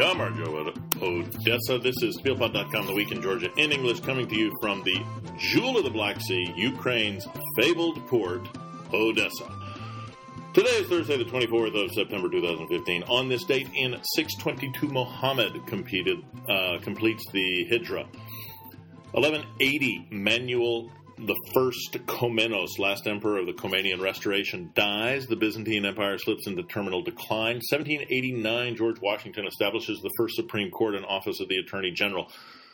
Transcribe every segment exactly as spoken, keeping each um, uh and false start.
Yamarjo Odessa. This is SpielPod dot com, The Week in Georgia, in English, coming to you from the jewel of the Black Sea, Ukraine's fabled port, Odessa. Today is Thursday, the twenty-fourth of September, two thousand fifteen. On this date, in six twenty-two, Muhammad competed, uh, completes the Hijra. eleven eighty, Manuel the First Komnenos, last emperor of the Komnenian Restoration, dies. The Byzantine Empire slips into terminal decline. seventeen eighty-nine, George Washington establishes the first Supreme Court and office of the Attorney General.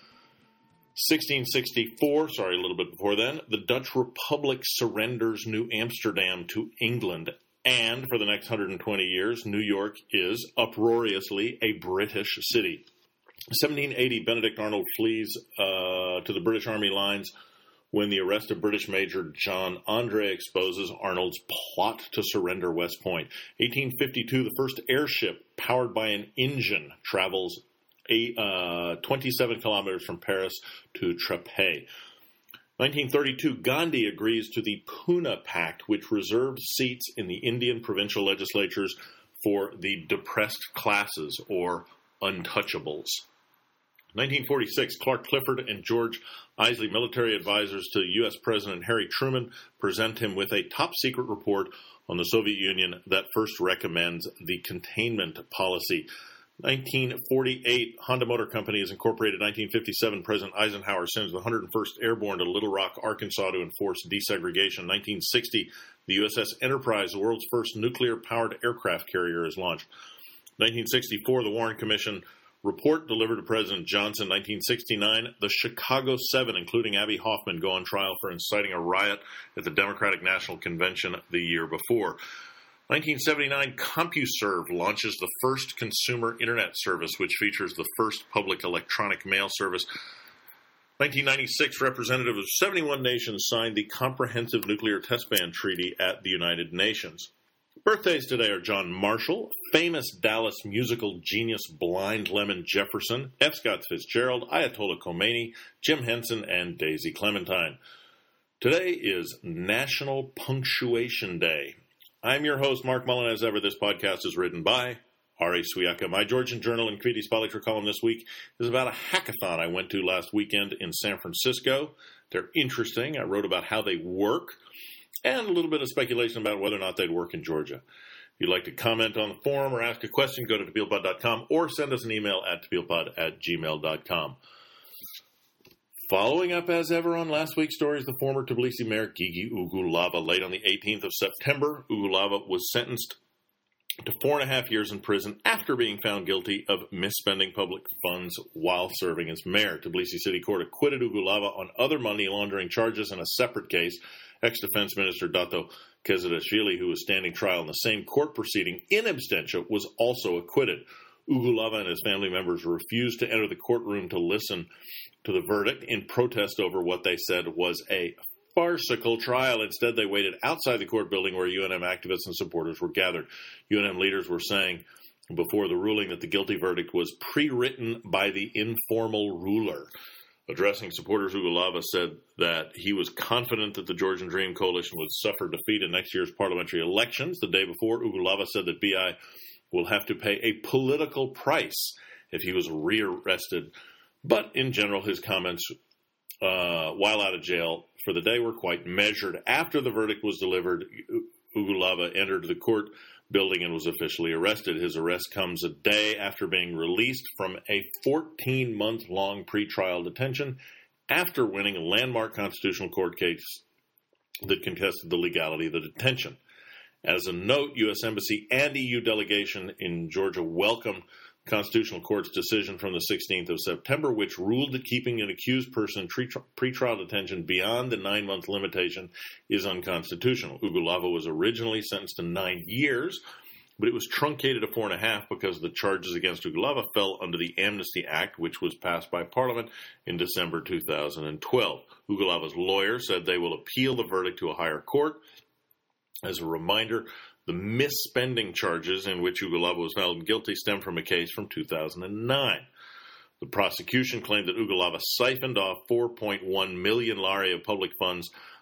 sixteen sixty-four, sorry, a little bit before then, the Dutch Republic surrenders New Amsterdam to England. And for the next one hundred twenty years, New York is uproariously a British city. seventeen eighty, Benedict Arnold flees uh, to the British Army lines when the arrest of British Major John Andre exposes Arnold's plot to surrender West Point. eighteen fifty-two, the first airship powered by an engine travels eight, uh, twenty-seven kilometers from Paris to Trapey. nineteen thirty-two, Gandhi agrees to the Pune Pact, which reserved seats in the Indian provincial legislatures for the depressed classes, or untouchables. nineteen forty-six, Clark Clifford and George Isley, military advisors to U S President Harry Truman, present him with a top-secret report on the Soviet Union that first recommends the containment policy. nineteen forty-eight, Honda Motor Company is incorporated. nineteen fifty-seven, President Eisenhower sends the one hundred first Airborne to Little Rock, Arkansas to enforce desegregation. nineteen sixty, the U S S Enterprise, the world's first nuclear-powered aircraft carrier, is launched. nineteen sixty-four, the Warren Commission report delivered to President Johnson. nineteen sixty-nine, the Chicago Seven, including Abby Hoffman, go on trial for inciting a riot at the Democratic National Convention the year before. nineteen seventy-nine, CompuServe launches the first consumer internet service, which features the first public electronic mail service. nineteen ninety-six, representatives of seventy-one nations signed the Comprehensive Nuclear Test Ban Treaty at the United Nations. Birthdays today are John Marshall, famous Dallas musical genius Blind Lemon Jefferson, F. Scott Fitzgerald, Ayatollah Khomeini, Jim Henson, and Daisy Clementine. Today is National Punctuation Day. I'm your host, Mark Mullen. As ever, this podcast is written by Ari Suyaka. My Georgian Journal and Kviti Spalitra column this week is about a hackathon I went to last weekend in San Francisco. They're interesting. I wrote about how they work, and a little bit of speculation about whether or not they'd work in Georgia. If you'd like to comment on the forum or ask a question, go to Tbilpod dot com or send us an email at Tbilpod at gmail dot com. Following up as ever on last week's stories, the former Tbilisi mayor Gigi Ugulava, late on the eighteenth of September, Ugulava was sentenced to four and a half years in prison after being found guilty of misspending public funds while serving as mayor. Tbilisi City Court acquitted Ugulava on other money laundering charges in a separate case. Ex-Defense Minister Dato Kezadashvili, who was standing trial in the same court proceeding in absentia, was also acquitted. Ugulava and his family members refused to enter the courtroom to listen to the verdict in protest over what they said was a farcical trial. Instead, they waited outside the court building where U N M activists and supporters were gathered. U N M leaders were saying before the ruling that the guilty verdict was pre-written by the informal ruler. Addressing supporters, Ugulava said that he was confident that the Georgian Dream Coalition would suffer defeat in next year's parliamentary elections. The day before, Ugulava said that B I will have to pay a political price if he was rearrested. But in general, his comments uh, while out of jail for the day were quite measured. After the verdict was delivered, Ugulava entered the court building and was officially arrested. His arrest comes a day after being released from a fourteen-month-long pretrial detention after winning a landmark constitutional court case that contested the legality of the detention. As a note, U S Embassy and E U delegation in Georgia welcomed Constitutional Court's decision from the sixteenth of September, which ruled that keeping an accused person in pretrial detention beyond the nine-month limitation is unconstitutional. Ugulava was originally sentenced to nine years, but it was truncated to four and a half because the charges against Ugulava fell under the Amnesty Act, which was passed by Parliament in December two thousand twelve. Ugulava's lawyer said they will appeal the verdict to a higher court. As a reminder, the misspending charges in which Ugulava was found guilty stem from a case from two thousand nine. The prosecution claimed that Ugulava siphoned off four point one million lari of public funds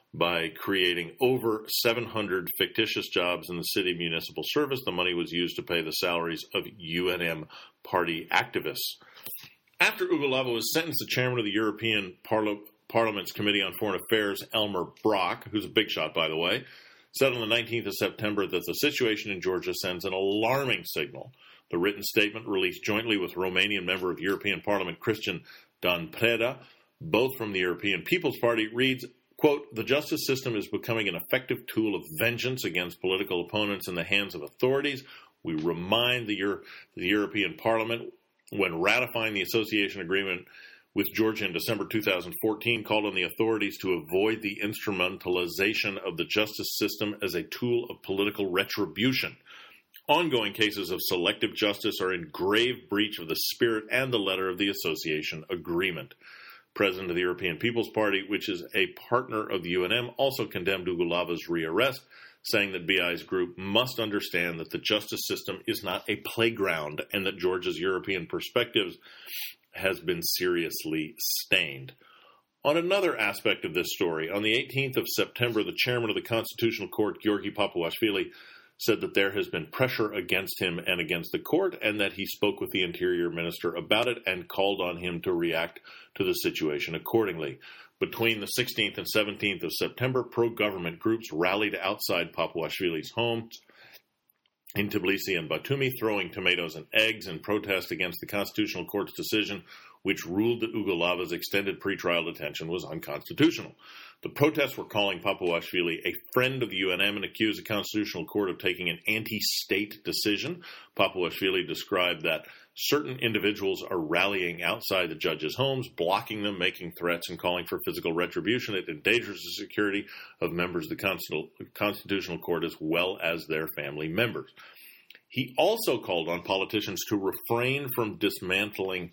by creating over seven hundred fictitious jobs in the city municipal service. The money was used to pay the salaries of U N M party activists. After Ugolava was sentenced, the chairman of the European Parlo- Parliament's Committee on Foreign Affairs, Elmar Brok, who's a big shot, by the way, said on the nineteenth of September that the situation in Georgia sends an alarming signal. The written statement, released jointly with Romanian member of European Parliament Cristian Dan Preda, both from the European People's Party, reads, quote, "The justice system is becoming an effective tool of vengeance against political opponents in the hands of authorities. We remind the, Euro- the European Parliament, when ratifying the association agreement with Georgia in December two thousand fourteen, called on the authorities to avoid the instrumentalization of the justice system as a tool of political retribution. Ongoing cases of selective justice are in grave breach of the spirit and the letter of the association agreement." President of the European People's Party, which is a partner of the U N M, also condemned Ugolava's rearrest, saying that B I's group must understand that the justice system is not a playground and that Georgia's European perspectives has been seriously stained. On another aspect of this story, on the eighteenth of September, the chairman of the Constitutional Court, Giorgi Papuashvili, said that there has been pressure against him and against the court, and that he spoke with the Interior Minister about it and called on him to react to the situation accordingly. Between the sixteenth and seventeenth of September, pro-government groups rallied outside Papuashvili's home in Tbilisi and Batumi, throwing tomatoes and eggs in protest against the Constitutional Court's decision, which ruled that Ugolava's extended pretrial detention was unconstitutional. The protests were calling Papuashvili a friend of the U N M and accused the Constitutional Court of taking an anti-state decision. Papuashvili described that certain individuals are rallying outside the judges' homes, blocking them, making threats, and calling for physical retribution. It endangers the security of members of the Constitutional Court as well as their family members. He also called on politicians to refrain from dismantling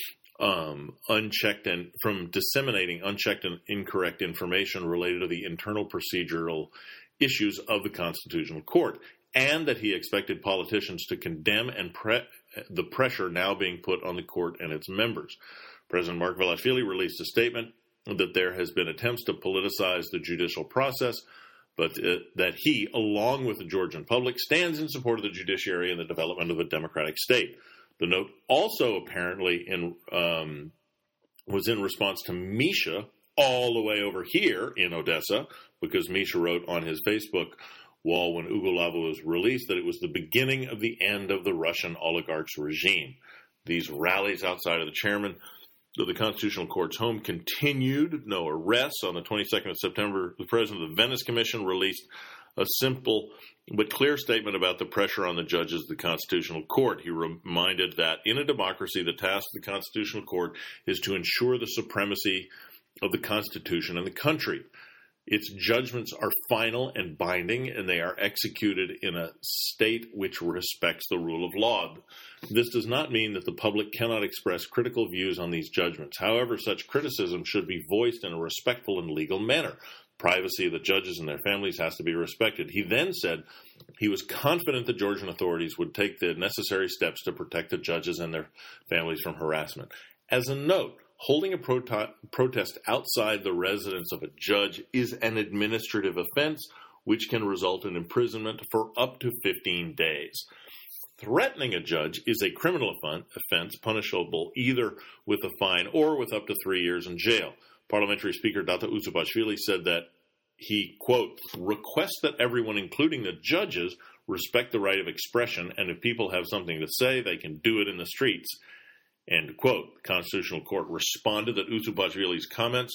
Um, unchecked and from disseminating unchecked and incorrect information related to the internal procedural issues of the Constitutional Court, and that he expected politicians to condemn and pre- the pressure now being put on the court and its members. President Margvelashvili released a statement that there has been attempts to politicize the judicial process, but uh, that he, along with the Georgian public, stands in support of the judiciary and the development of a democratic state. The note also apparently in, um, was in response to Misha, all the way over here in Odessa, because Misha wrote on his Facebook wall when Ugolava was released that it was the beginning of the end of the Russian oligarch's regime. These rallies outside of the chairman of the Constitutional Court's home continued. No arrests. On the twenty-second of September, the president of the Venice Commission released a simple but clear statement about the pressure on the judges of the Constitutional Court. He reminded that in a democracy, the task of the Constitutional Court is to ensure the supremacy of the Constitution and the country. Its judgments are final and binding, and they are executed in a state which respects the rule of law. This does not mean that the public cannot express critical views on these judgments. However, such criticism should be voiced in a respectful and legal manner. Privacy of the judges and their families has to be respected. He then said he was confident the Georgian authorities would take the necessary steps to protect the judges and their families from harassment. As a note, holding a proto- protest outside the residence of a judge is an administrative offense, which can result in imprisonment for up to fifteen days. Threatening a judge is a criminal offense punishable either with a fine or with up to three years in jail. Parliamentary Speaker Data Uzubashvili said that he, quote, requests that everyone, including the judges, respect the right of expression, and if people have something to say, they can do it in the streets, end quote. The Constitutional Court responded that Uzubashvili's comments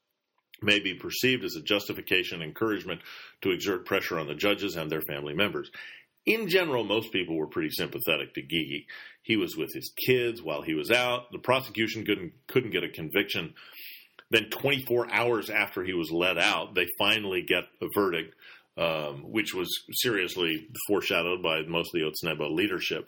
may be perceived as a justification and encouragement to exert pressure on the judges and their family members. In general, most people were pretty sympathetic to Gigi. He was with his kids while he was out. The prosecution couldn't, couldn't get a conviction. Then twenty-four hours after he was let out, they finally get a verdict, um, which was seriously foreshadowed by mostly Otsneba leadership.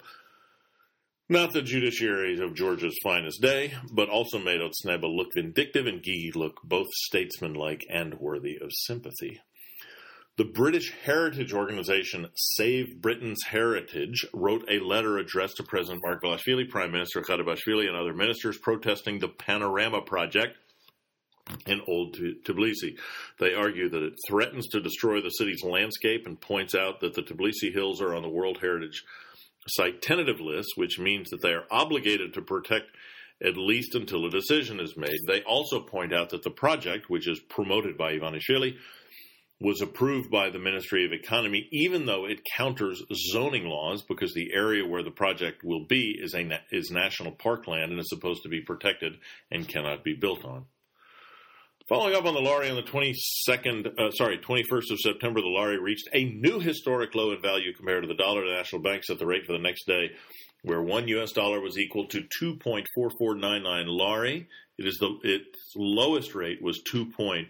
Not the judiciary of Georgia's finest day, but also made Otsneba look vindictive and Gigi look both statesmanlike and worthy of sympathy. The British heritage organization Save Britain's Heritage wrote a letter addressed to President Margvelashvili, Prime Minister Kharibashvili, and other ministers protesting the Panorama Project, in Old Tbilisi. They argue that it threatens to destroy the city's landscape and points out that the Tbilisi Hills are on the World Heritage Site tentative list, which means that they are obligated to protect at least until a decision is made. They also point out that the project, which is promoted by Ivanishvili, was approved by the Ministry of Economy, even though it counters zoning laws, because the area where the project will be is a na- is national parkland and is supposed to be protected and cannot be built on. Following up on the lari on the twenty-second, uh, sorry, twenty-first of September, the lari reached a new historic low in value compared to the dollar. The national bank set the rate for the next day, where one U S dollar was equal to two point four four nine nine lari. It is the its lowest rate was two point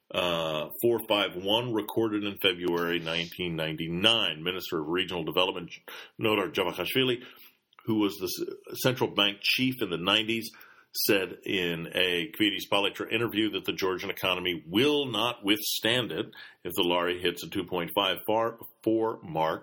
four five one, recorded in February nineteen ninety-nine. Minister of Regional Development Nodar Javakhashvili, who was the central bank chief in the nineties, said in a Kvitis Palitra interview that the Georgian economy will not withstand it if the lari hits a two point five four mark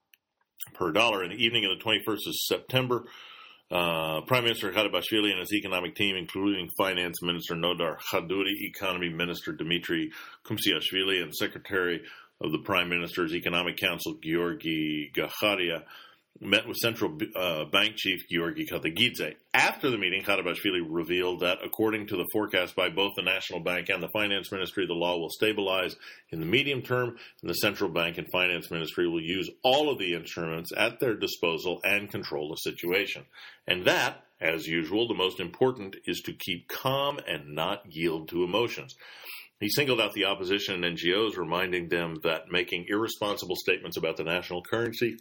per dollar. In the evening of the twenty-first of September, uh, Prime Minister Kharibashvili and his economic team, including Finance Minister Nodar Khadouri, Economy Minister Dmitry Kumsiashvili, and Secretary of the Prime Minister's Economic Council, Georgi Gakharia, met with Central uh, Bank Chief Georgi Katagidze. After the meeting, Kharibashvili revealed that, according to the forecast by both the National Bank and the Finance Ministry, the law will stabilize in the medium term, and the Central Bank and Finance Ministry will use all of the instruments at their disposal and control the situation. And that, as usual, the most important is to keep calm and not yield to emotions. He singled out the opposition and N G Os, reminding them that making irresponsible statements about the national currency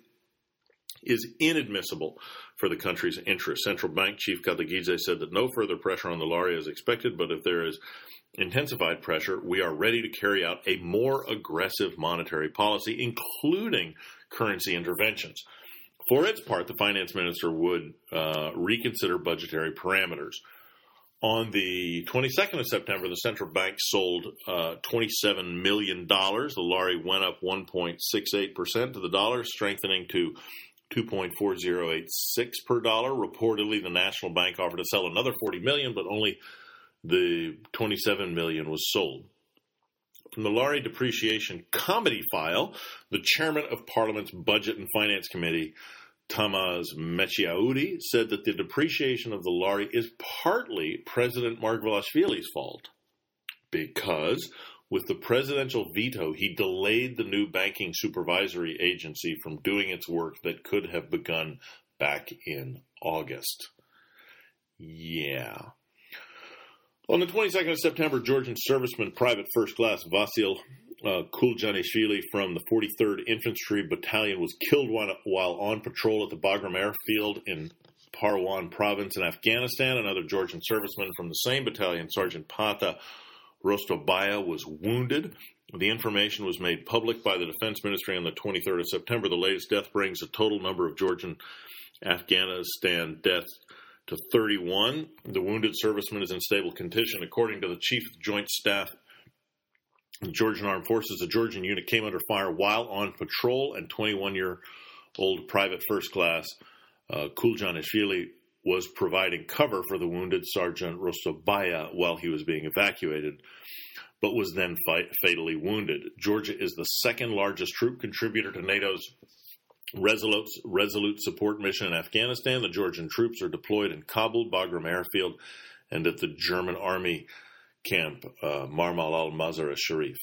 is inadmissible for the country's interests. Central Bank Chief Katagidze said that no further pressure on the lari is expected, but if there is intensified pressure, we are ready to carry out a more aggressive monetary policy, including currency interventions. For its part, the finance minister would uh, reconsider budgetary parameters. On the twenty-second of September, the central bank sold uh, twenty-seven million dollars. The lari went up one point six eight percent to the dollar, strengthening to two point four zero eight six per dollar. Reportedly, the National Bank offered to sell another forty million dollars, but only the twenty-seven million dollars was sold. From the lari depreciation comedy file, the chairman of Parliament's Budget and Finance Committee, Tamaz Mechiaoudi, said that the depreciation of the lari is partly President Margvelashvili's fault, because with the presidential veto, he delayed the new banking supervisory agency from doing its work that could have begun back in August. Yeah. On the twenty-second of September, Georgian serviceman Private First Class Vasil uh, Kuljanishvili from the forty-third Infantry Battalion was killed while on patrol at the Bagram Airfield in Parwan province in Afghanistan. Another Georgian serviceman from the same battalion, Sergeant Pata Rostobaya, was wounded. The information was made public by the Defense Ministry on the twenty-third of September. The latest death brings the total number of Georgian Afghanistan deaths to thirty-one. The wounded serviceman is in stable condition. According to the Chief of Joint Staff of the Georgian Armed Forces, the Georgian unit came under fire while on patrol, and twenty-one-year-old Private First Class uh, Kuljanishvili was providing cover for the wounded Sergeant Rostobaya while he was being evacuated, but was then fight, fatally wounded. Georgia is the second largest troop contributor to NATO's Resolute, Resolute Support Mission in Afghanistan. The Georgian troops are deployed in Kabul, Bagram Airfield, and at the German Army camp, uh, Marmal al-Mazar Sharif.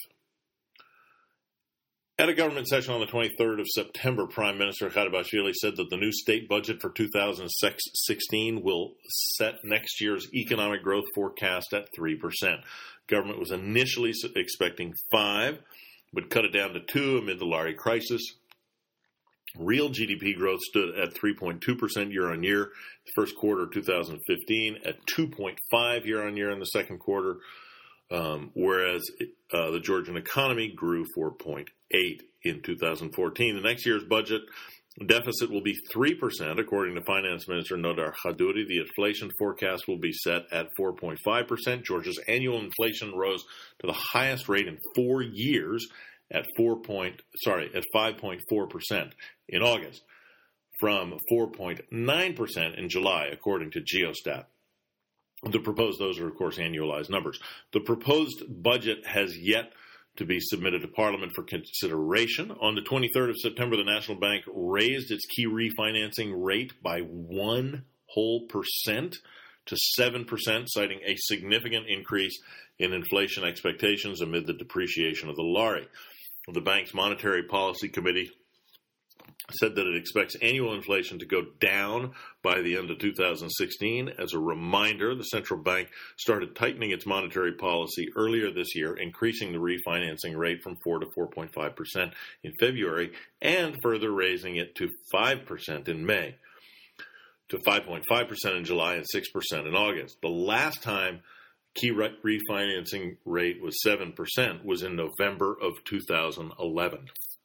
At a government session on the twenty-third of September, Prime Minister Kharibashvili said that the new state budget for two thousand sixteen will set next year's economic growth forecast at three percent. Government was initially expecting five, but cut it down to two amid the lari crisis. Real G D P growth stood at three point two percent year-on-year the first quarter of two thousand fifteen, at two point five year-on-year in the second quarter, um, whereas uh, the Georgian economy grew four point eight in two thousand fourteen. The next year's budget deficit will be three percent, according to Finance Minister Nodar Khadouri. The inflation forecast will be set at four point five percent. Georgia's annual inflation rose to the highest rate in four years at four point sorry at five point four percent in August, from four point nine percent in July, according to Geostat. The proposed, those are, of course, annualized numbers. The proposed budget has yet to be submitted to Parliament for consideration. On the twenty-third of September, the National Bank raised its key refinancing rate by one whole percent to seven percent, citing a significant increase in inflation expectations amid the depreciation of the lari. The bank's Monetary Policy Committee said that it expects annual inflation to go down by the end of two thousand sixteen. As a reminder, the central bank started tightening its monetary policy earlier this year, increasing the refinancing rate from four to four point five percent in February and further raising it to five percent in May, to five point five percent in July and six percent in August. The last time key refinancing rate was seven percent was in November of two thousand eleven.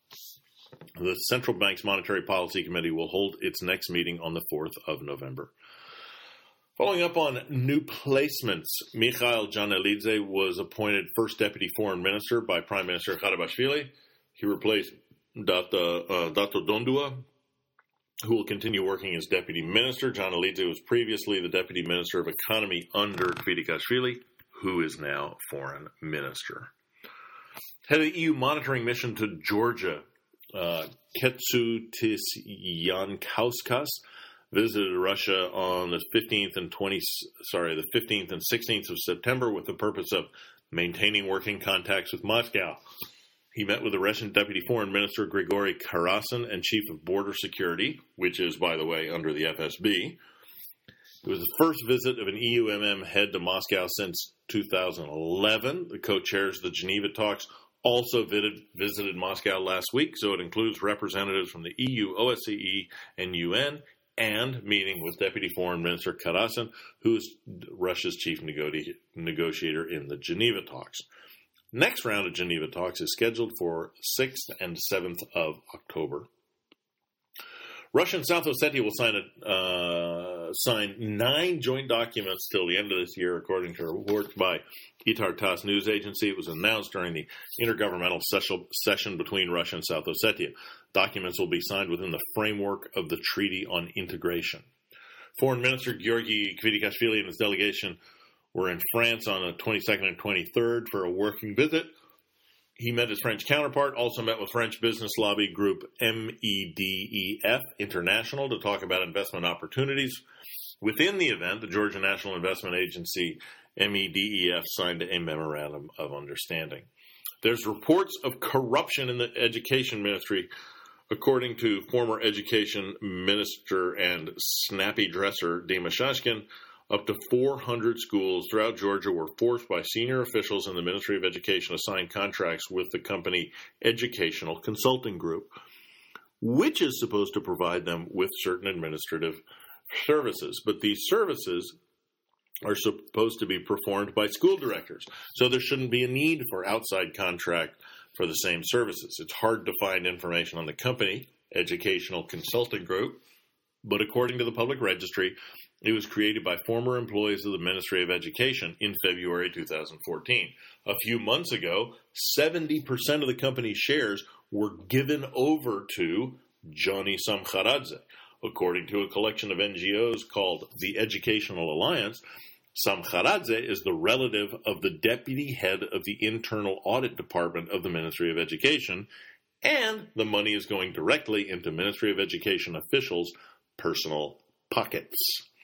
The Central Bank's Monetary Policy Committee will hold its next meeting on the fourth of November. Following up on new placements, Mikhail Janelidze was appointed First Deputy Foreign Minister by Prime Minister Kharabashvili. He replaced Dato, uh, Dato Dondua, who will continue working as Deputy Minister. Janelidze was previously the Deputy Minister of Economy under Kvirikashvili, who is now Foreign Minister. Head of the E U monitoring mission to Georgia, Uh, Kęstutis Jankauskas visited Russia on the fifteenth and twentieth, sorry, the fifteenth and sixteenth of September with the purpose of maintaining working contacts with Moscow. He met with the Russian Deputy Foreign Minister Grigory Karasin and Chief of Border Security, which is, by the way, under the F S B. It was the first visit of an E U M M head to Moscow since two thousand eleven. The co-chairs of the Geneva talks also visited, visited Moscow last week, so it includes representatives from the E U, O S C E, and U N, and meeting with Deputy Foreign Minister Karasin, who is Russia's chief nego- negotiator in the Geneva talks. Next round of Geneva talks is scheduled for sixth and seventh of October. Russia and South Ossetia will sign a, uh, sign nine joint documents till the end of this year, according to a report by Itar Tass news agency. It was announced during the intergovernmental session between Russia and South Ossetia. Documents will be signed within the framework of the Treaty on Integration. Foreign Minister Georgy Kvirikashvili and his delegation were in France on the twenty-second and twenty-third for a working visit. He met his French counterpart, also met with French business lobby group M E D E F International to talk about investment opportunities. Within the event, the Georgia National Investment Agency, M E D E F, signed a memorandum of understanding. There's reports of corruption in the education ministry. According to former education minister and snappy dresser Dima Shashkin, up to four hundred schools throughout Georgia were forced by senior officials in the Ministry of Education to sign contracts with the company Educational Consulting Group, which is supposed to provide them with certain administrative services. But these services are supposed to be performed by school directors, so there shouldn't be a need for outside contract for the same services. It's hard to find information on the company, Educational Consulting Group, but according to the public registry, it was created by former employees of the Ministry of Education in February two thousand fourteen. A few months ago, seventy percent of the company's shares were given over to Johnny Samkharadze. According to a collection of N G Os called the Educational Alliance, Samkharadze is the relative of the deputy head of the Internal Audit Department of the Ministry of Education, and the money is going directly into Ministry of Education officials' personal pockets.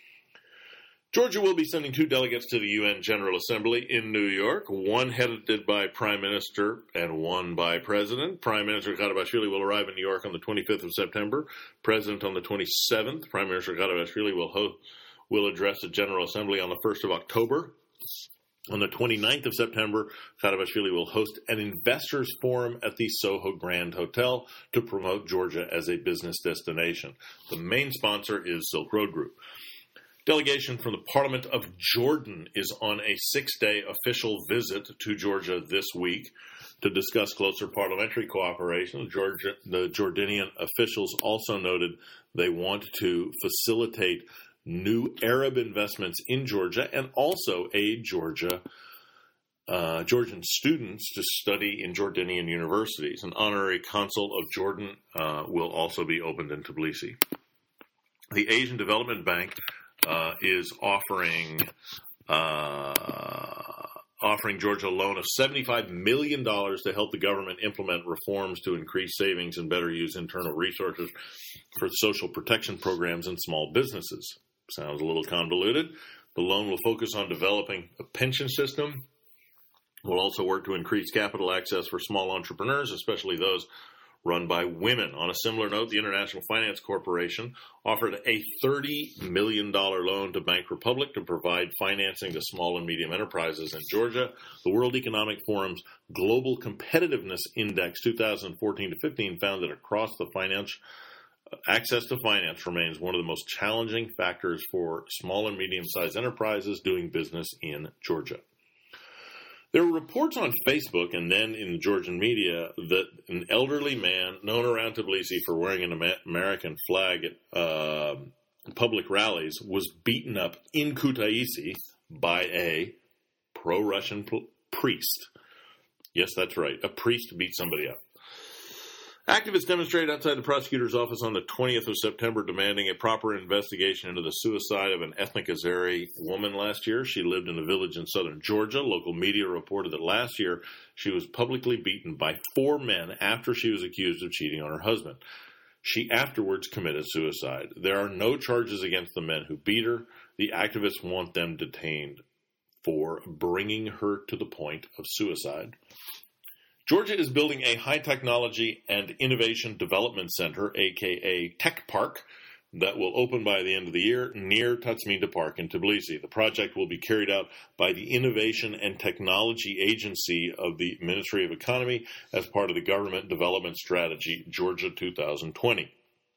Georgia will be sending two delegates to the U N General Assembly in New York, one headed by Prime Minister and one by President. Prime Minister Kharabashvili will arrive in New York on the twenty-fifth of September. President on the twenty-seventh. Prime Minister Kharabashvili will, ho- will address the General Assembly on the first of October. On the twenty-ninth of September, Kharabashvili will host an investors forum at the Soho Grand Hotel to promote Georgia as a business destination. The main sponsor is Silk Road Group. Delegation from the Parliament of Jordan is on a six-day official visit to Georgia this week to discuss closer parliamentary cooperation. Georgia, the Jordanian officials also noted they want to facilitate new Arab investments in Georgia and also aid Georgia, uh, Georgian students to study in Jordanian universities. An honorary consul of Jordan uh, will also be opened in Tbilisi. The Asian Development Bank Uh, is offering uh, offering Georgia a loan of seventy-five million dollars to help the government implement reforms to increase savings and better use internal resources for social protection programs and small businesses. Sounds a little convoluted. The loan will focus on developing a pension system. We'll also work to increase capital access for small entrepreneurs, especially those run by women. On a similar note, the International Finance Corporation offered a thirty million dollars loan to Bank Republic to provide financing to small and medium enterprises in Georgia. The World Economic Forum's Global Competitiveness Index twenty fourteen to fifteen found that across the finance, access to finance remains one of the most challenging factors for small and medium-sized enterprises doing business in Georgia. There were reports on Facebook and then in the Georgian media that an elderly man known around Tbilisi for wearing an American flag at uh, public rallies was beaten up in Kutaisi by a pro-Russian p- priest. Yes, that's right. A priest beat somebody up. Activists demonstrated outside the prosecutor's office on the twentieth of September demanding a proper investigation into the suicide of an ethnic Azeri woman last year. She lived in a village in southern Georgia. Local media reported that last year she was publicly beaten by four men after she was accused of cheating on her husband. She afterwards committed suicide. There are no charges against the men who beat her. The activists want them detained for bringing her to the point of suicide. Georgia is building a high technology and innovation development center, aka Tech Park, that will open by the end of the year near Tatsminda Park in Tbilisi. The project will be carried out by the Innovation and Technology Agency of the Ministry of Economy as part of the Government Development Strategy Georgia twenty twenty.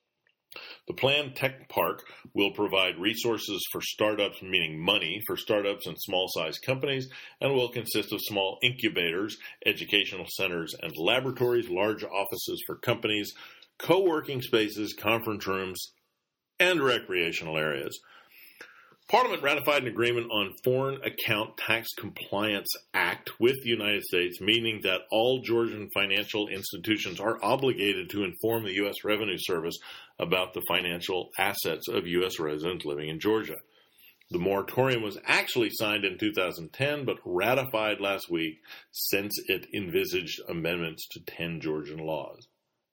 The planned tech park will provide resources for startups, meaning money for startups and small-sized companies, and will consist of small incubators, educational centers, and laboratories, large offices for companies, co-working spaces, conference rooms, and recreational areas. Parliament ratified an agreement on Foreign Account Tax Compliance Act with the United States, meaning that all Georgian financial institutions are obligated to inform the U S Revenue Service about the financial assets of U S residents living in Georgia. The moratorium was actually signed in two thousand ten, but ratified last week since it envisaged amendments to ten Georgian laws.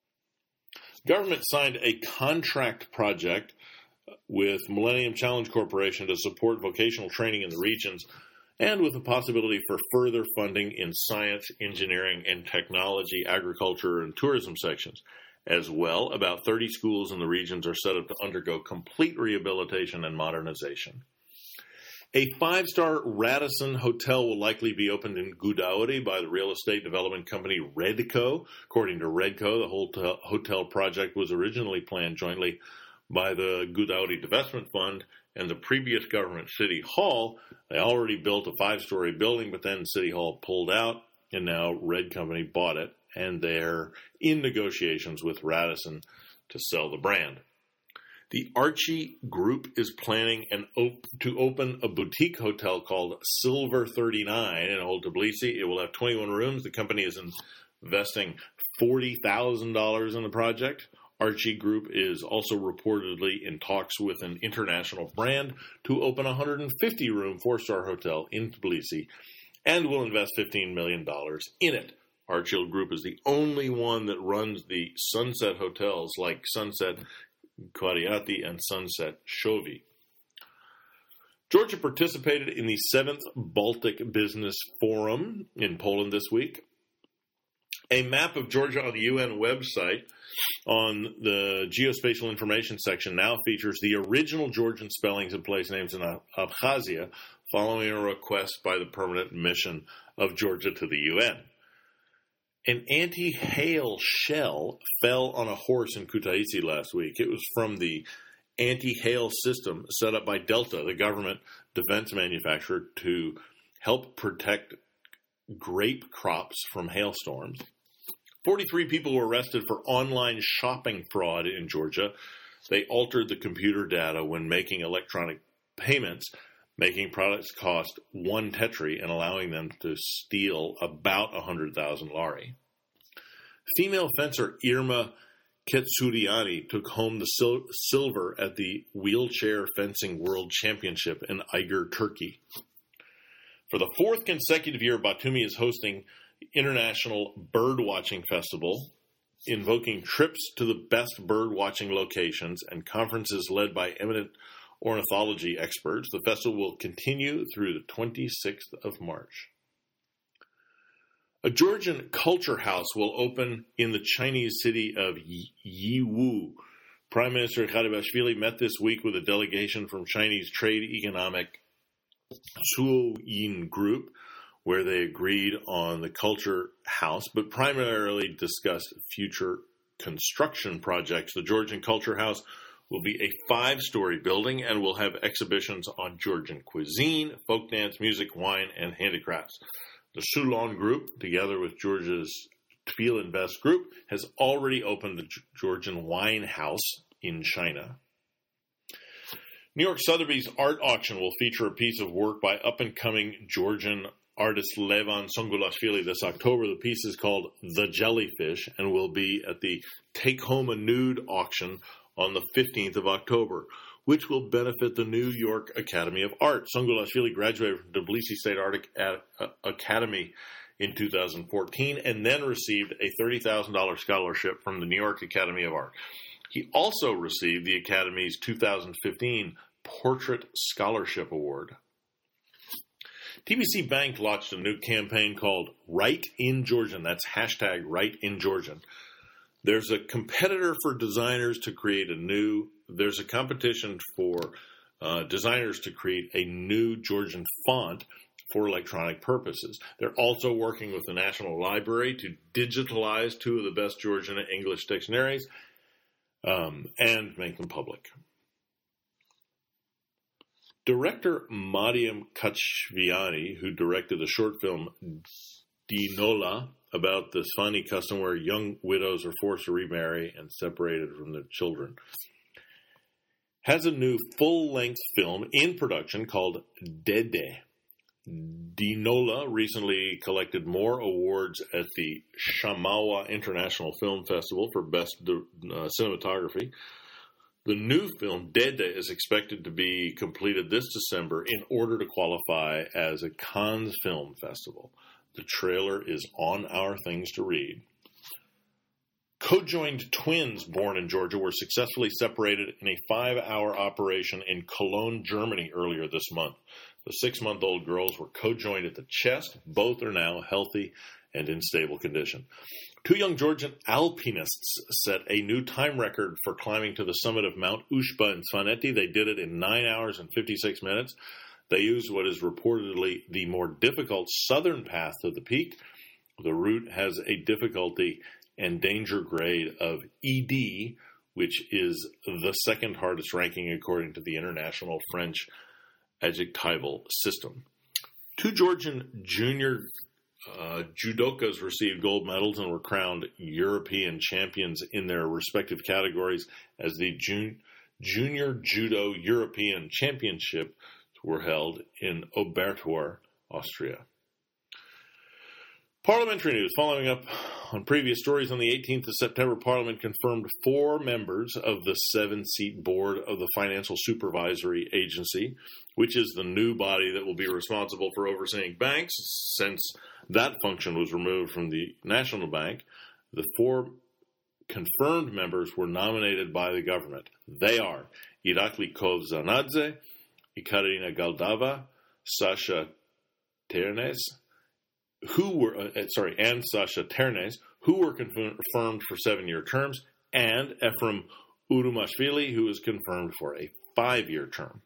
Government signed a contract project with Millennium Challenge Corporation to support vocational training in the regions, and with the possibility for further funding in science, engineering, and technology, agriculture, and tourism sections. As well, about thirty schools in the regions are set up to undergo complete rehabilitation and modernization. A five-star Radisson hotel will likely be opened in Gudauri by the real estate development company Redco. According to Redco, the hotel, hotel project was originally planned jointly by the Gudauri Divestment Fund and the previous government City Hall. They already built a five-story building, but then City Hall pulled out, and now Red Company bought it, and they're in negotiations with Radisson to sell the brand. The Archie Group is planning an op- to open a boutique hotel called Silver thirty-nine in Old Tbilisi. It will have twenty-one rooms. The company is investing forty thousand dollars in the project. Archie Group is also reportedly in talks with an international brand to open a one hundred fifty room four-star hotel in Tbilisi and will invest fifteen million dollars in it. Archie Group is the only one that runs the Sunset hotels like Sunset Kvariati and Sunset Shovi. Georgia participated in the seventh Baltic Business Forum in Poland this week. A map of Georgia on the U N website on the Geospatial Information section now features the original Georgian spellings of place names in Abkhazia following a request by the Permanent Mission of Georgia to the U N. An anti-hail shell fell on a horse in Kutaisi last week. It was from the anti-hail system set up by Delta, the government defense manufacturer, to help protect grape crops from hailstorms. forty-three people were arrested for online shopping fraud in Georgia. They altered the computer data when making electronic payments, making products cost one tetri and allowing them to steal about one hundred thousand lari. Female fencer Irma Ketsuriani took home the sil- silver at the Wheelchair Fencing World Championship in Aiger, Turkey. For the fourth consecutive year, Batumi is hosting International Birdwatching Festival, invoking trips to the best birdwatching locations and conferences led by eminent ornithology experts. The festival will continue through the twenty-sixth of March. A Georgian culture house will open in the Chinese city of Yiwu. Prime Minister Kharibashvili met this week with a delegation from Chinese Trade Economic Suoyin Group, where they agreed on the culture house, but primarily discussed future construction projects. The Georgian Culture House will be a five-story building and will have exhibitions on Georgian cuisine, folk dance, music, wine, and handicrafts. The Sulon Group, together with Georgia's Tbil Invest Group, has already opened the Georgian Wine House in China. New York Sotheby's art auction will feature a piece of work by up-and-coming Georgian artist Levan Songulashvili this October. The piece is called The Jellyfish and will be at the Take Home a Nude auction on the fifteenth of October, which will benefit the New York Academy of Art. Songulashvili graduated from Tbilisi State Art Academy in two thousand fourteen and then received a thirty thousand dollars scholarship from the New York Academy of Art. He also received the Academy's two thousand fifteen Portrait Scholarship Award. T B C Bank launched a new campaign called Write in Georgian. That's hashtag Write in Georgian. There's a competitor for designers to create a new, there's a competition for uh, designers to create a new Georgian font for electronic purposes. They're also working with the National Library to digitalize two of the best Georgian and English dictionaries um, and make them public. Director Mariam Kachviani, who directed the short film Dinola about the funny custom where young widows are forced to remarry and separated from their children, has a new full-length film in production called Dede. Dinola recently collected more awards at the Shamawa International Film Festival for Best uh, Cinematography. The new film, Dede, is expected to be completed this December in order to qualify as a Cannes Film Festival. The trailer is on our Things to Read. Co-joined twins born in Georgia were successfully separated in a five-hour operation in Cologne, Germany earlier this month. The six-month-old girls were co-joined at the chest. Both are now healthy and in stable condition. Two young Georgian alpinists set a new time record for climbing to the summit of Mount Ushba in Svaneti. They did it in nine hours and fifty-six minutes. They used what is reportedly the more difficult southern path to the peak. The route has a difficulty and danger grade of E D, which is the second hardest ranking according to the International French Adjectival System. Two Georgian junior uh, judokas received gold medals and were crowned European champions in their respective categories as the jun- Junior Judo European Championship were held in Obertauer, Austria. Parliamentary news. Following up on previous stories, on the eighteenth of September, Parliament confirmed four members of the seven-seat board of the Financial Supervisory Agency, which is the new body that will be responsible for overseeing banks, since that function was removed from the National Bank. The four confirmed members were nominated by the government. They are Irakli Kovzanadze, Ekaterina Galdava, Sasha Ternes, who were, uh, sorry, and Sasha Ternes, who were confirmed for seven-year terms, and Ephraim Urumashvili, who is confirmed for a five-year term.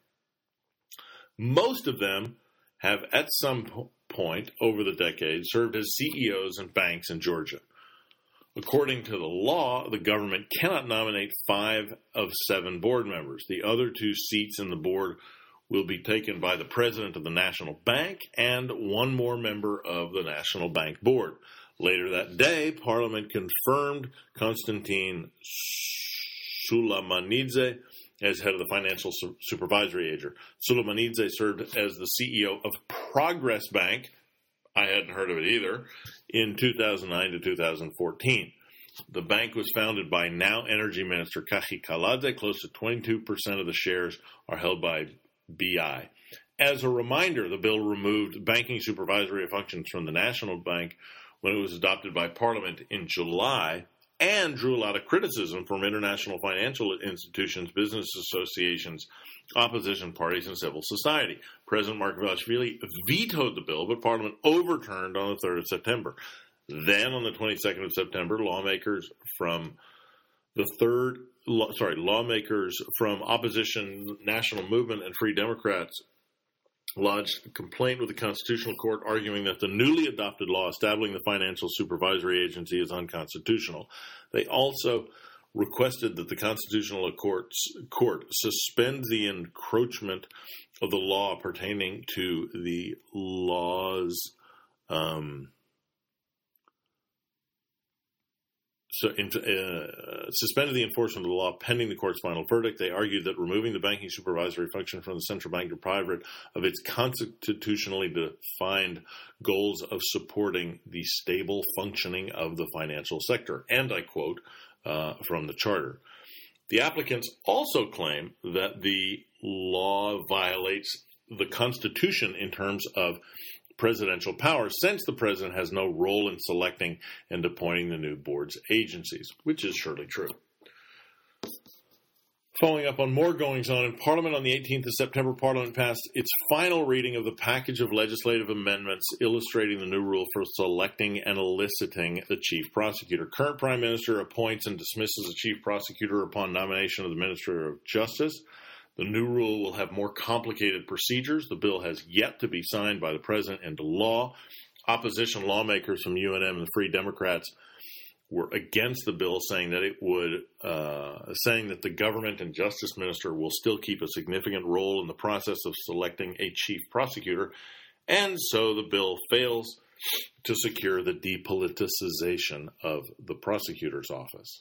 Most of them have, at some point over the decades, served as C E Os in banks in Georgia. According to the law, the government cannot nominate five of seven board members. The other two seats in the board will be taken by the president of the National Bank and one more member of the National Bank Board. Later that day, Parliament confirmed Konstantin Sulamanidze as head of the Financial Su- Supervisory Agency. Sulamanidze served as the C E O of Progress Bank, I hadn't heard of it either, in two thousand nine to two thousand fourteen. The bank was founded by now Energy Minister Kachi Kaladze. Close to twenty-two percent of the shares are held by B I. As a reminder, the bill removed banking supervisory functions from the National Bank when it was adopted by Parliament in July, and drew a lot of criticism from international financial institutions, business associations, opposition parties, and civil society. President Margvelashvili vetoed the bill, but Parliament overturned on the third of September. Then, on the twenty-second of September, lawmakers from the third, law, sorry, lawmakers from opposition National Movement and Free Democrats lodged a complaint with the Constitutional Court, arguing that the newly adopted law establishing the Financial Supervisory Agency is unconstitutional. They also requested that the Constitutional Court's, Court suspend the encroachment of the law pertaining to the laws um, So, uh, suspended the enforcement of the law pending the court's final verdict. They argued that removing the banking supervisory function from the central bank deprived it of its constitutionally defined goals of supporting the stable functioning of the financial sector. And I quote uh, from the charter. The applicants also claim that the law violates the Constitution in terms of presidential power, since the president has no role in selecting and appointing the new board's agencies, which is surely true. Following up on more goings-on in Parliament, on the eighteenth of September, Parliament passed its final reading of the package of legislative amendments illustrating the new rule for selecting and eliciting the chief prosecutor. Current Prime Minister appoints and dismisses the chief prosecutor upon nomination of the Minister of Justice. The new rule will have more complicated procedures. The bill has yet to be signed by the president into law. Opposition lawmakers from U N M and the Free Democrats were against the bill, saying that it would, uh, saying that the government and justice minister will still keep a significant role in the process of selecting a chief prosecutor, and so the bill fails to secure the depoliticization of the prosecutor's office.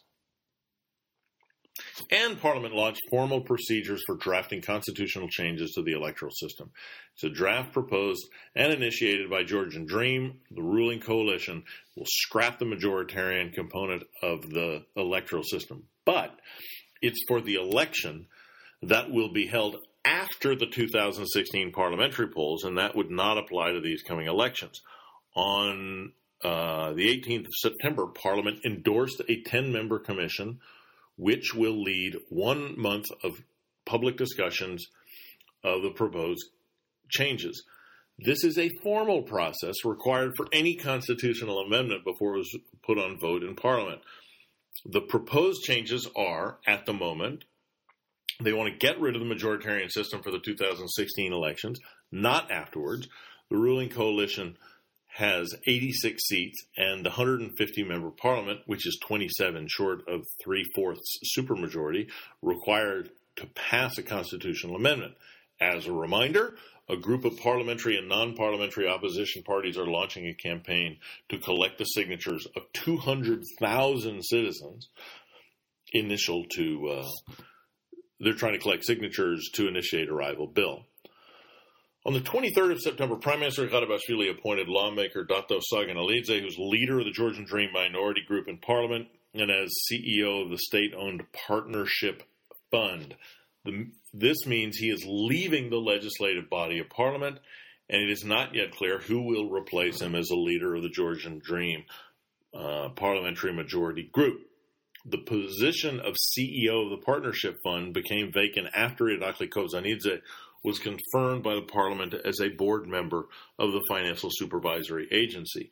And Parliament launched formal procedures for drafting constitutional changes to the electoral system. It's a draft proposed and initiated by Georgian Dream. The ruling coalition will scrap the majoritarian component of the electoral system. But it's for the election that will be held after the two thousand sixteen parliamentary polls, and that would not apply to these coming elections. On uh, the eighteenth of September, Parliament endorsed a ten-member commission which will lead one month of public discussions of the proposed changes. This is a formal process required for any constitutional amendment before it was put on vote in Parliament. The proposed changes are, at the moment, they want to get rid of the majoritarian system for the two thousand sixteen elections, not afterwards. The ruling coalition has eighty-six seats, and the one hundred fifty member parliament, which is twenty-seven short of three-fourths supermajority, required to pass a constitutional amendment. As a reminder, a group of parliamentary and non-parliamentary opposition parties are launching a campaign to collect the signatures of two hundred thousand citizens initial to, uh, they're trying to collect signatures to initiate a rival bill. On the twenty-third of September, Prime Minister Gharibashvili appointed lawmaker Dato Saganalidze, who's leader of the Georgian Dream minority group in Parliament, and as C E O of the state-owned Partnership Fund. The, this means he is leaving the legislative body of Parliament, and it is not yet clear who will replace him as a leader of the Georgian Dream uh, parliamentary majority group. The position of C E O of the Partnership Fund became vacant after Irakli Kovzanidze was confirmed by the Parliament as a board member of the Financial Supervisory Agency.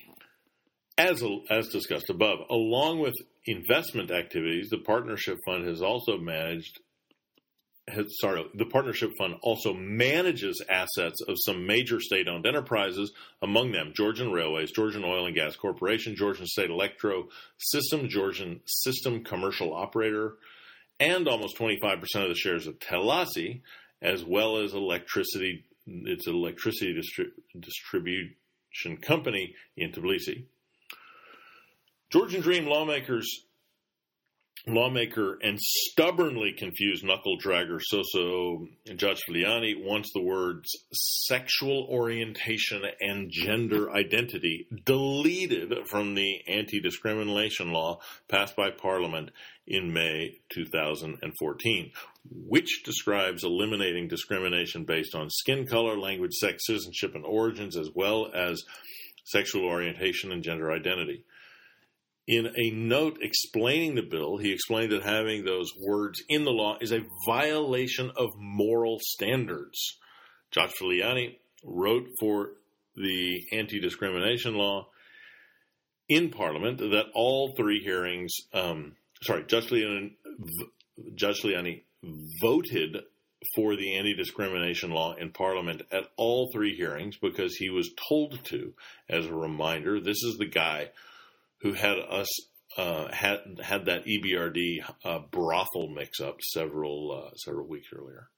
As, as discussed above, along with investment activities, the Partnership Fund has also managed Has, sorry, the Partnership Fund also manages assets of some major state-owned enterprises, among them Georgian Railways, Georgian Oil and Gas Corporation, Georgian State Electro System, Georgian System Commercial Operator, and almost twenty-five percent of the shares of Telasi, as well as electricity, its electricity distri- distribution company in Tbilisi. Georgian Dream lawmakers lawmaker and stubbornly confused knuckle-dragger Soso Giuliani wants the words sexual orientation and gender identity deleted from the anti-discrimination law passed by Parliament in May two thousand fourteen, which describes eliminating discrimination based on skin color, language, sex, citizenship, and origins, as well as sexual orientation and gender identity. In a note explaining the bill, he explained that having those words in the law is a violation of moral standards. Giuliani wrote for the anti-discrimination law in Parliament that all three hearings, um, sorry, Giuliani, Giuliani voted for the anti-discrimination law in Parliament at all three hearings because he was told to. As a reminder, this is the guy who had us uh, had had that E B R D uh, brothel mix-up several uh, several weeks earlier.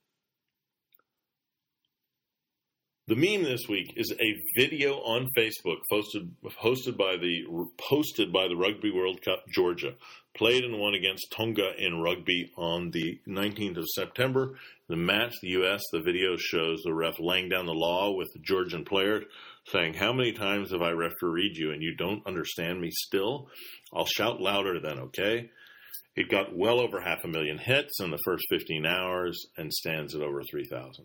The meme this week is a video on Facebook posted hosted by the posted by the Rugby World Cup Georgia, played and won against Tonga in rugby on the nineteenth of September. The match, the U S, the video shows the ref laying down the law with the Georgian player, saying, "How many times have I refereed you and you don't understand me still? I'll shout louder then, okay?" It got well over half a million hits in the first fifteen hours and stands at over three thousand.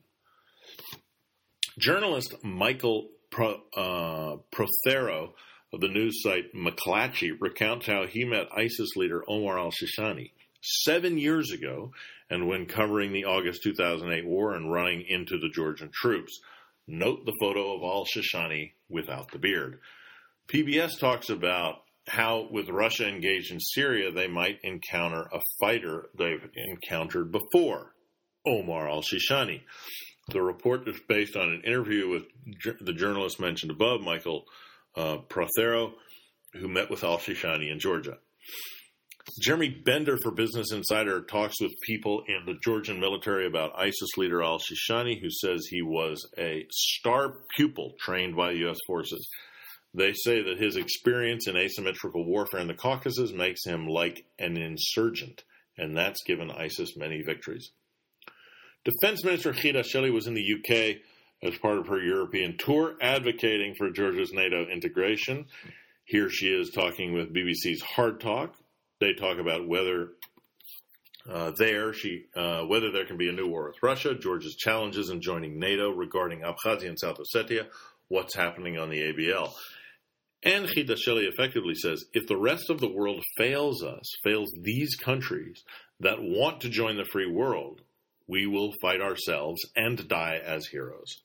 Journalist Michael Pro, uh, Prothero of the news site McClatchy recounts how he met ISIS leader Omar al-Shishani seven years ago, and when covering the August two thousand eight war and running into the Georgian troops. Note the photo of al-Shishani without the beard. P B S talks about how, with Russia engaged in Syria, they might encounter a fighter they've encountered before, Omar al-Shishani. The report is based on an interview with the journalist mentioned above, Michael uh, Prothero, who met with al-Shishani in Georgia. Jeremy Bender for Business Insider talks with people in the Georgian military about ISIS leader al-Shishani, who says he was a star pupil trained by U S forces. They say that his experience in asymmetrical warfare in the Caucasus makes him like an insurgent, and that's given ISIS many victories. Defense Minister Ghida Shelley was in the U K as part of her European tour, advocating for Georgia's NATO integration. Here she is talking with B B C's Hard Talk. They talk about whether uh, there she uh, whether there can be a new war with Russia, Georgia's challenges in joining NATO regarding Abkhazia and South Ossetia, what's happening on the A B L. And Ghida Shelley effectively says, if the rest of the world fails us, fails these countries that want to join the free world, we will fight ourselves and die as heroes.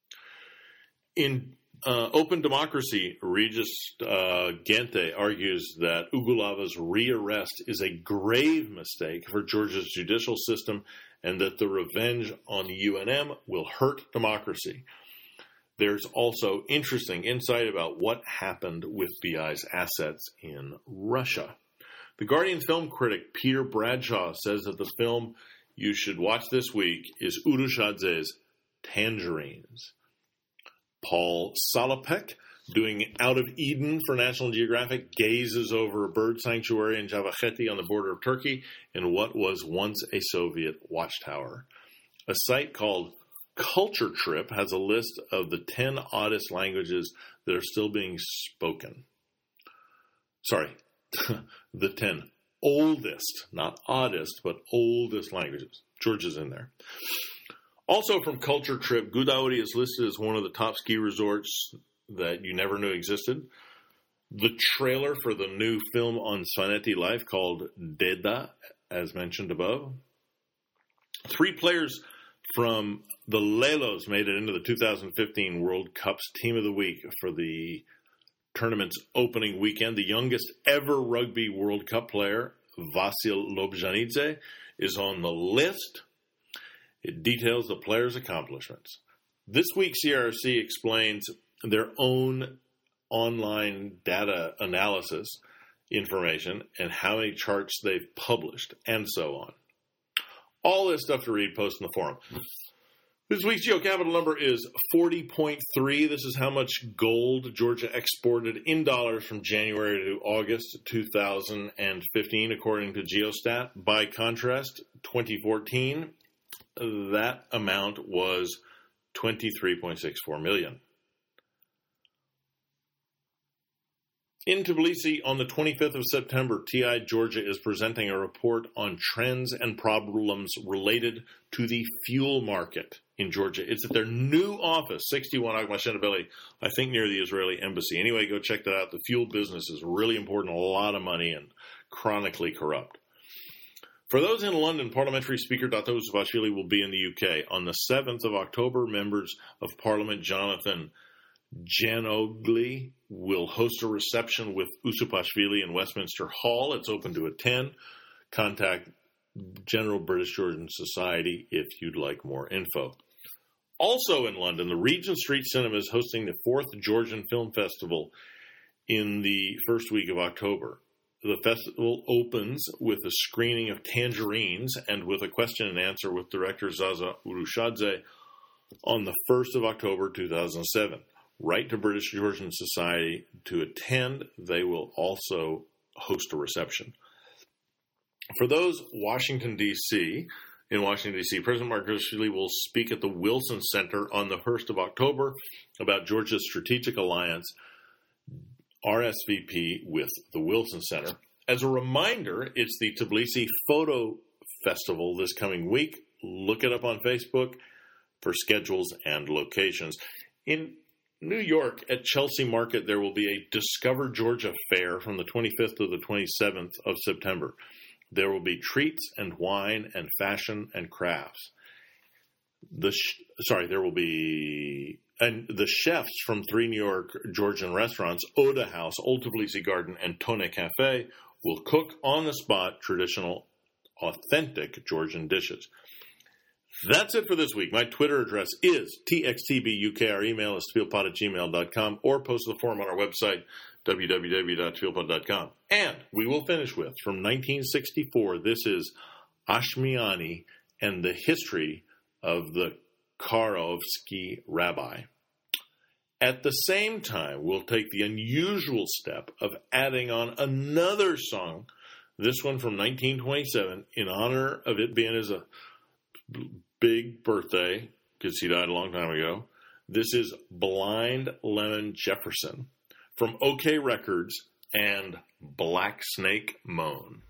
In uh, Open Democracy, Regis uh, Gente argues that Ugulava's rearrest is a grave mistake for Georgia's judicial system and that the revenge on the U N M will hurt democracy. There's also interesting insight about what happened with B I's assets in Russia. The Guardian film critic Peter Bradshaw says that the film you should watch this week is Urushadze's Tangerines. Paul Salopek, doing Out of Eden for National Geographic, gazes over a bird sanctuary in Javakheti on the border of Turkey in what was once a Soviet watchtower. A site called Culture Trip has a list of the ten oddest languages that are still being spoken. Sorry, the ten oldest, not oddest, but oldest languages. Georgia's in there. Also from Culture Trip, Gudauri is listed as one of the top ski resorts that you never knew existed. The trailer for the new film on Svaneti life called Deda, as mentioned above. Three players from the Lelos made it into the two thousand fifteen World Cup's Team of the Week for the tournament's opening weekend. The youngest ever Rugby World Cup player, Vasil Lobjanidze, is on the list. It details the players' accomplishments. This week, C R C explains their own online data analysis information and how many charts they've published, and so on. All this stuff to read, post in the forum. This week's geocapital number is forty point three. This is how much gold Georgia exported in dollars from January to August two thousand fifteen, according to Geostat. By contrast, twenty fourteen, that amount was twenty-three point six four million. In Tbilisi, on the twenty-fifth of September, T I Georgia is presenting a report on trends and problems related to the fuel market in Georgia. It's at their new office, sixty-one Agmashenabeli, I think near the Israeli embassy. Anyway, go check that out. The fuel business is really important, a lot of money, and chronically corrupt. For those in London, Parliamentary Speaker Dato Usupashvili will be in the U K. On the seventh of October, members of Parliament Jonathan Gianogli will host a reception with Usupashvili in Westminster Hall. It's open to attend. Contact General British Georgian Society if you'd like more info. Also in London, the Regent Street Cinema is hosting the fourth Georgian Film Festival in the first week of October. The festival opens with a screening of Tangerines and with a question and answer with director Zaza Urushadze on the first of October two thousand seven. Write to British Georgian Society to attend. They will also host a reception. For those Washington, D C, in Washington, D C, President Margashvili will speak at the Wilson Center on the first of October about Georgia's strategic alliance, R S V P, with the Wilson Center. As a reminder, it's the Tbilisi Photo Festival this coming week. Look it up on Facebook for schedules and locations. In New York, at Chelsea Market, there will be a Discover Georgia Fair from the twenty-fifth to the twenty-seventh of September. There will be treats and wine and fashion and crafts. The sh- sorry, there will be and the chefs from three New York Georgian restaurants, Oda House, Old Tbilisi Garden, and Tone Cafe, will cook on the spot traditional, authentic Georgian dishes. That's it for this week. My Twitter address is T X T B U K. Our email is tvilpod at gmail dot com, or post the form on our website, w w w dot tvilpod dot com. And we will finish with, from nineteen sixty-four, this is Ashmiani and the history of the Kharovsky rabbi. At the same time, we'll take the unusual step of adding on another song, this one from nineteen twenty-seven, in honor of it being as a big birthday, because he died a long time ago. This is Blind Lemon Jefferson from OK Records and Black Snake Moan.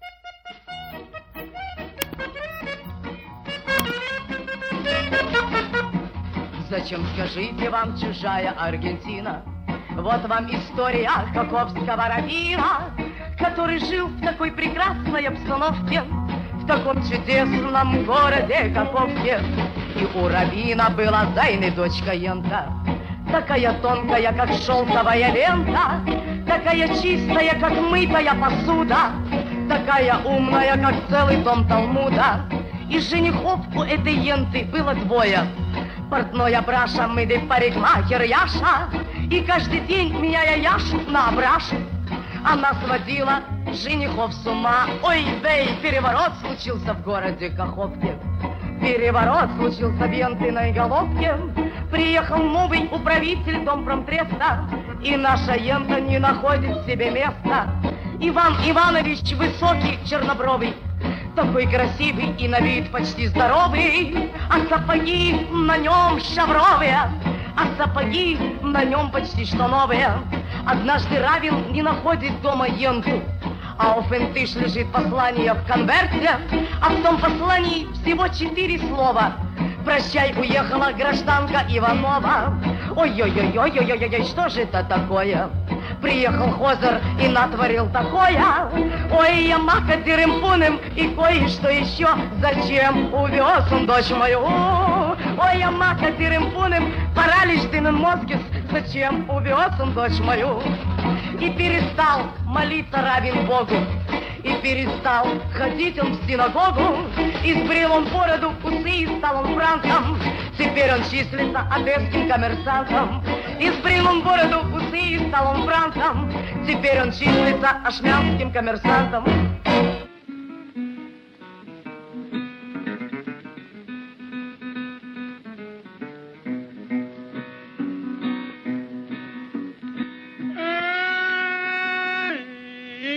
Зачем, скажите, вам чужая Аргентина? Вот вам история Каховского раввина, который жил в такой прекрасной обстановке, в таком чудесном городе Каховке. И у раввина была Зайны дочка Янка, такая тонкая, как шелковая лента, такая чистая, как мытая посуда, такая умная, как целый том Талмуда. И женихов у этой Янты было двое: портной Абраша, мыдый парикмахер Яша. И каждый день, меняя Яшу на Абрашу, она сводила женихов с ума. Ой, вей, переворот случился в городе Каховке. Переворот случился в Янтиной головке. Приехал новый управитель Домпромтреста, и наша Янта не находит себе места. Иван Иванович высокий, чернобровый, такой красивый и на вид почти здоровый, а сапоги на нем шавровые, а сапоги на нем почти что новые. Однажды раввин не находит дома Янту, а у Фентыш лежит послание в конверте, а в том послании всего четыре слова: «Прощай, уехала гражданка Иванова». Ой-ой-ой-ой-ой-ой-ой, что же это такое? Приехал Хозер и натворил такое. Ой, я мака тирымпуным и кое-что еще. Зачем увез он дочь мою? Ой, я мака тирымпуным, паралич ты на мозге. Зачем увез он дочь мою? И перестал молиться раввин Богу, и перестал ходить он в синагогу. Избрил он бороду, усы, и стал он франком. Теперь он числится одесским коммерсантом. Избрил он бороду, усы, и стал он франком. Теперь он числится ашмянским коммерсантом.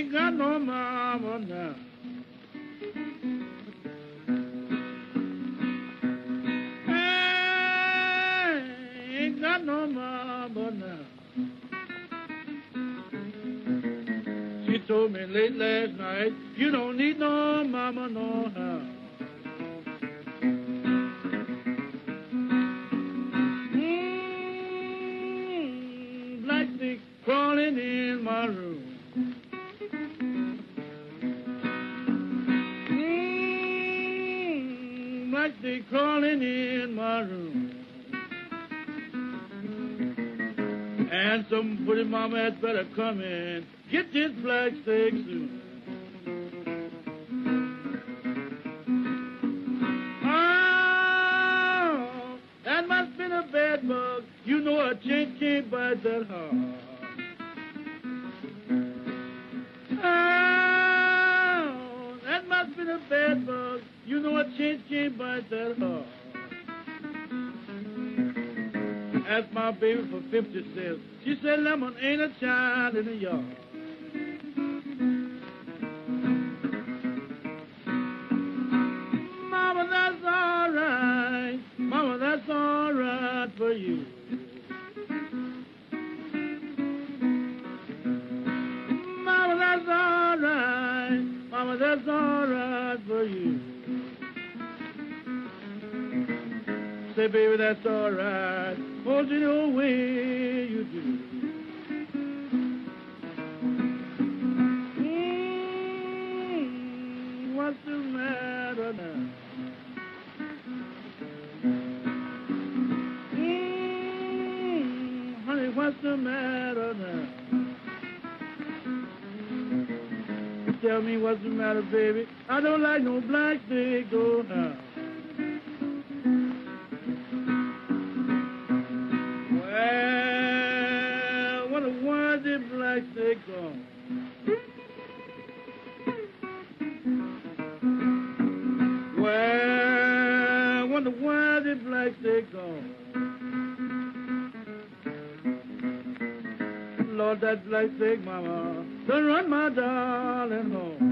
ain't got no mama now. I ain't got no mama now. She told me late last night, you don't need no mama no how. Mm, black stick crawling in my room. Mm, black stick crawling in my room. And some pretty mama had better come in. Get this black steak soon. Oh, that must been a bed bug. You know a chink can't bite that hard. Oh, that must been a bed bug. You know a chink can't bite that hard. Asked my baby for fifty cents. She said lemon ain't a child in the yard. Mama, that's all right. Mama, that's all right for you. Mama, that's all right. Mama, that's all right for you. Say, baby, that's all right. Hold it the way you do. Mm, what's the matter now? Mm, honey, what's the matter now? Tell me what's the matter, baby. I don't like no black stick, go now. Black stick gone. Well, wonder why the black stick gone. Lord, that black stick, mama, done run my darling home.